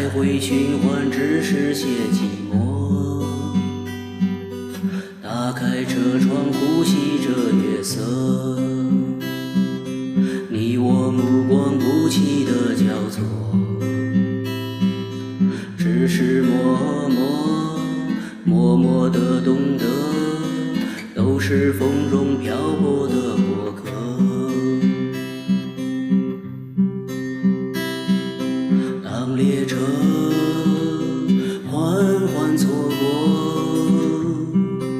回循环，只是些寂寞。打开车窗，呼吸着月色，你我目光不齐的交错，只是默默地懂得，都是风中漂泊的过客。当列车缓缓错过，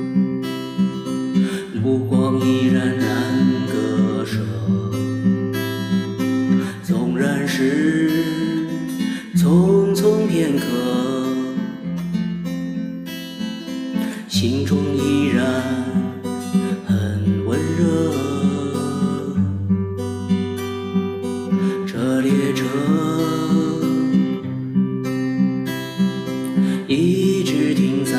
目光依然难割舍。纵然是匆匆片刻，心中依然很温热。这列车一直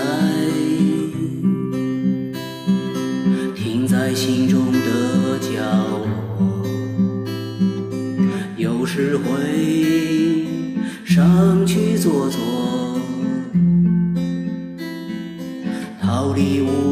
停在心中的角落，有时会上去坐坐，逃离无